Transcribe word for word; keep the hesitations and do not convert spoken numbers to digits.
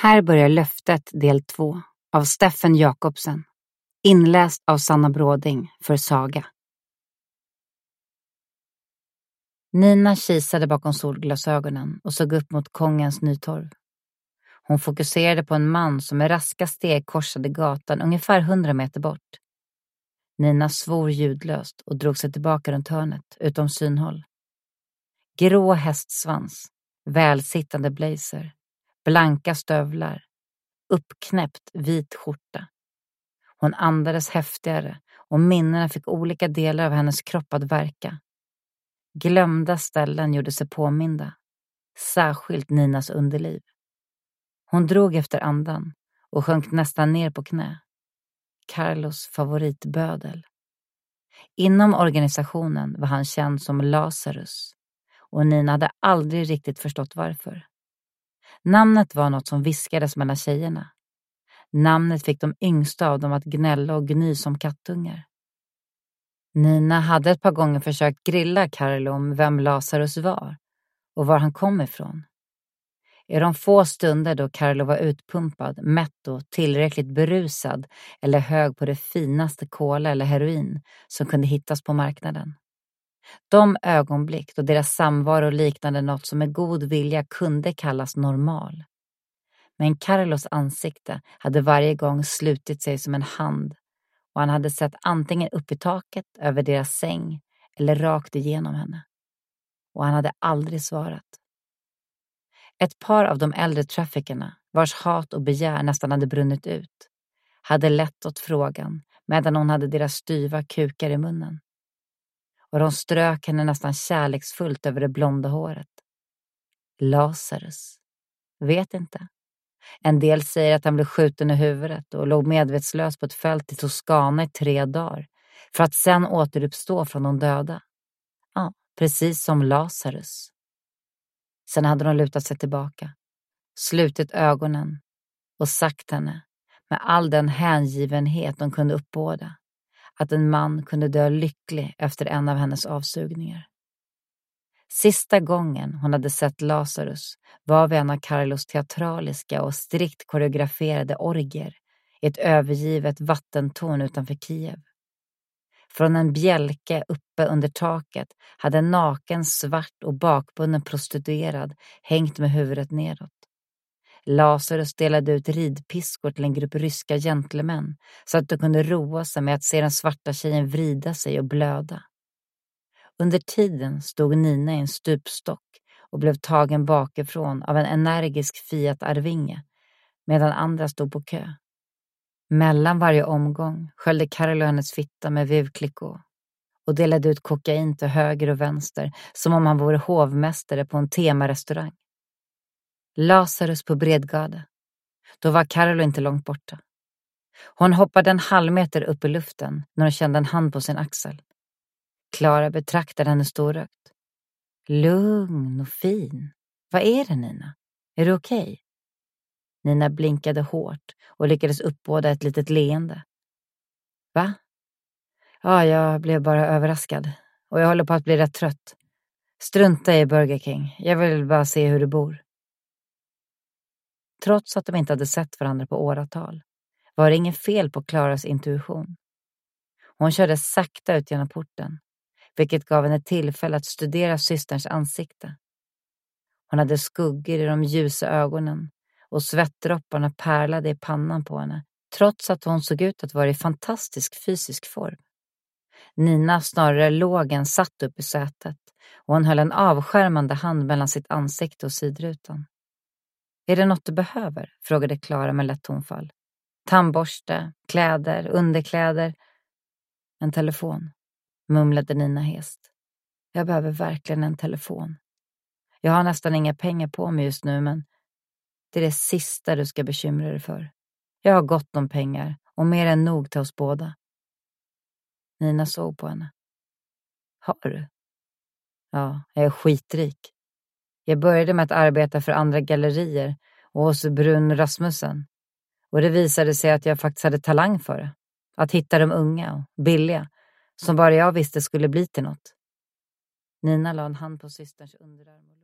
Här börjar löftet del två av Steffen Jakobsen. Inläst av Sanna Bråding för Saga. Nina kisade bakom solglasögonen och såg upp mot Kongens Nytorv. Hon fokuserade på en man som med raska steg korsade gatan ungefär hundra meter bort. Nina svor ljudlöst och drog sig tillbaka runt hörnet, utom synhåll. Grå hästsvans, välsittande blazer, blanka stövlar, uppknäppt vit skjorta. Hon andades häftigare och minnena fick olika delar av hennes kropp att verka. Glömda ställen gjorde sig påminda, särskilt Ninas underliv. Hon drog efter andan och sjönk nästan ner på knä. Carlos favoritbödel. Inom organisationen var han känd som Lazarus och Nina hade aldrig riktigt förstått varför. Namnet var något som viskades mellan tjejerna. Namnet fick de yngsta av dem att gnälla och gny som kattungar. Nina hade ett par gånger försökt grilla Carlo om vem Lazarus var och var han kom ifrån. I de få stunder då Carlo var utpumpad, mätt och tillräckligt berusad eller hög på det finaste kola eller heroin som kunde hittas på marknaden. De ögonblick då deras samvaro liknade något som med god vilja kunde kallas normal. Men Carlos ansikte hade varje gång slutit sig som en hand och han hade sett antingen upp i taket över deras säng eller rakt igenom henne. Och han hade aldrig svarat. Ett par av de äldre traffickerna, vars hat och begär nästan hade brunnit ut, hade lätt åt frågan medan hon hade deras styva kukar i munnen. Och de strök henne nästan kärleksfullt över det blonda håret. Lazarus. Vet inte. En del säger att han blev skjuten i huvudet och låg medvetslös på ett fält i Toscana i tre dagar för att sen återuppstå från de döda. Ja, precis som Lazarus. Sen hade de lutat sig tillbaka, slutit ögonen och sagt henne med all den hängivenhet de kunde uppbåda att en man kunde dö lycklig efter en av hennes avsugningar. Sista gången hon hade sett Lazarus var vid en av Carlos teatraliska och strikt koreograferade orger i ett övergivet vattentorn utanför Kiev. Från en bjälke uppe under taket hade en naken, svart och bakbunden prostituerad hängt med huvudet nedåt. Lazarus delade ut ridpiskor till en grupp ryska gentlemän så att de kunde roa sig med att se den svarta tjejen vrida sig och blöda. Under tiden stod Nina i en stupstock och blev tagen bakifrån av en energisk Fiat-arvinge medan andra stod på kö. Mellan varje omgång sköljde Carlo hennes fitta med vivklicko och delade ut kokain till höger och vänster som om han vore hovmästare på en temarestaurang. Lazarus på Bredgade. Då var Carlo inte långt borta. Hon hoppade en halv meter upp i luften när hon kände en hand på sin axel. Klara betraktade henne storögt. Lugn och fin. Vad är det, Nina? Är du okej? Okay? Nina blinkade hårt och lyckades uppbåda ett litet leende. Va? Ja, jag blev bara överraskad. Och jag håller på att bli rätt trött. Strunta i Burger King. Jag vill bara se hur du bor. Trots att de inte hade sett varandra på åratal var det ingen fel på Klaras intuition. Hon körde sakta ut genom porten, vilket gav henne tillfälle att studera systerns ansikte. Hon hade skuggor i de ljusa ögonen och svettdropparna pärlade i pannan på henne, trots att hon såg ut att vara i fantastisk fysisk form. Nina snarare låg än satt upp i sätet och hon höll en avskärmande hand mellan sitt ansikte och sidrutan. Är det något du behöver? Frågade Klara med lätt tonfall. Tandborste, kläder, underkläder. En telefon, mumlade Nina hest. Jag behöver verkligen en telefon. Jag har nästan inga pengar på mig just nu, men det är det sista du ska bekymra dig för. Jag har gott om pengar och mer än nog till oss båda. Nina såg på henne. Har du? Ja, jag är skitrik. Jag började med att arbeta för andra gallerier och hos Brun Rasmussen. Och det visade sig att jag faktiskt hade talang för det. Att hitta de unga och billiga, som bara jag visste skulle bli till något. Nina la en hand på systerns underarm.